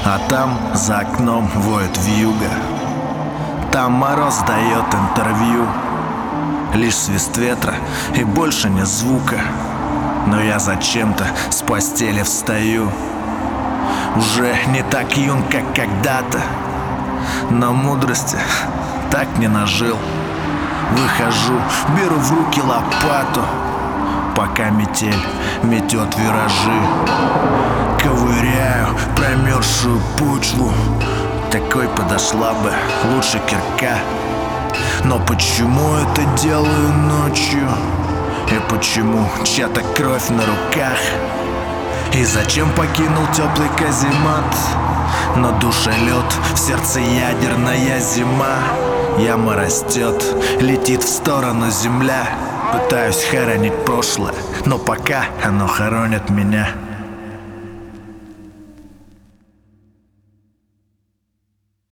А там за окном воет вьюга. Там мороз дает интервью. Лишь свист ветра и больше ни звука. Но я зачем-то с постели встаю. Уже не так юн, как когда-то, но мудрости так не нажил. Выхожу, беру в руки лопату, пока метель метет виражи. Ковыряю промерзшую почву, такой подошла бы лучше кирка. Но почему это делаю ночью? И почему чья-то кровь на руках? И зачем покинул теплый каземат? На душе лед, в сердце ядерная зима. Яма растет, летит в сторону земля. Пытаюсь хоронить прошлое, но пока оно хоронит меня.